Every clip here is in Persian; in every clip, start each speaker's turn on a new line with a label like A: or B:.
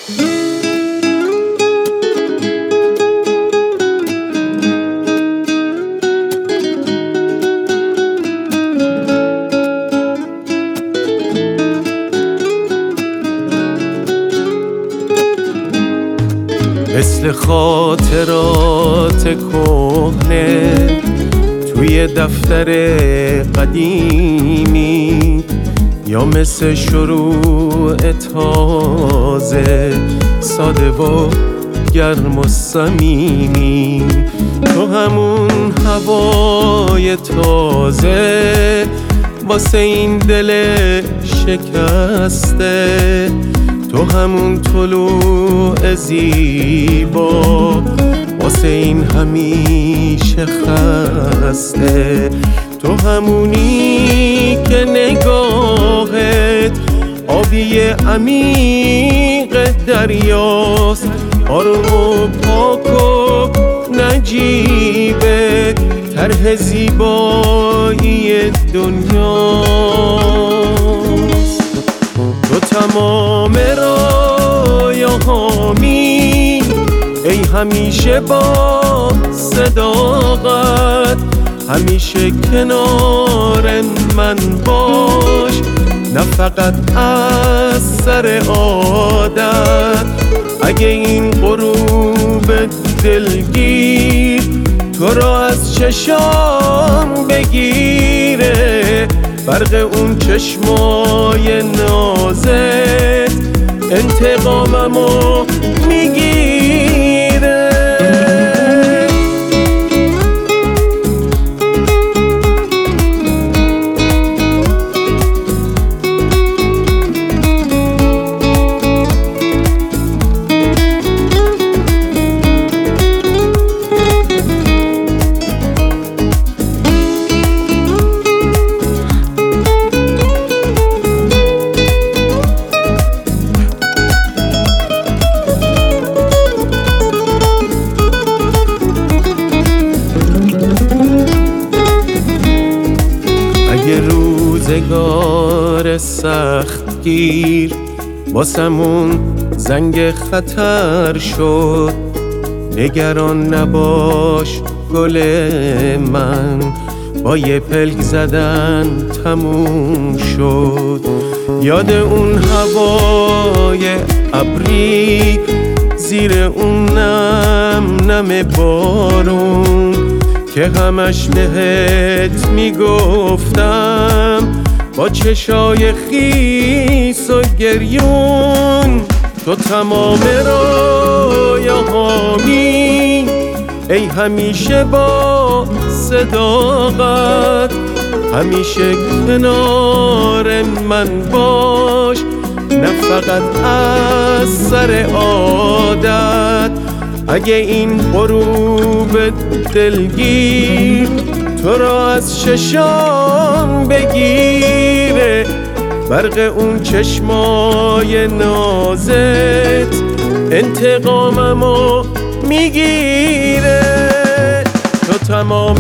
A: مثل خاطرات کهنه توی دفتر قدیمی، یا مثل شروع تازه ساده و گرم و صمیمی. تو همون هوای تازه واسه این دل شکسته، تو همون طلوع زیبا واسه این همیشه خسته، تو همونی که نگاهت آبی عمیق دریاست، آروم و پاک و نجیبه طرح زیبایی دنیاست. تو تمام رایه‌هامی، ای همیشه با صداقت، همیشه کنار من باش، نه فقط از سر عادت. اگه این غروب دلگیر تو را از چشام بگیره، برق اون چشمای نازت انتقاممو میگیره. روزگار سخت گیر واسمون زنگ خطر شد، نگران نباش گل من، با یه پلک زدن تموم شد. یاد اون هوای ابری زیر اون نم بارون که همش بهت میگفتم با چشای خیس و گریون. تو تمام رایه‌هامی، ای همیشه با صداقت، همیشه کنار من باش، نه فقط از سر عادت. اگه این غروب دلگیر تو را از چشام بگیره، برق اون چشمای نازت انتقاممو میگیره. تو تمام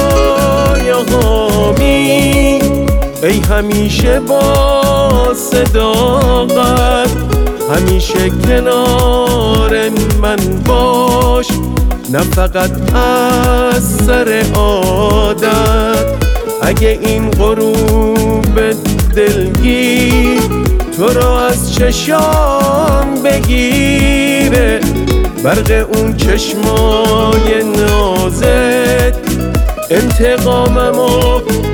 A: رایه‌هامی، ای همیشه با صداقت، همیشه کنار من باش، نه فقط از سر عادت. اگه این غروب دلگیر تو را از چشام بگیره، برق اون چشمای نازت انتقاممو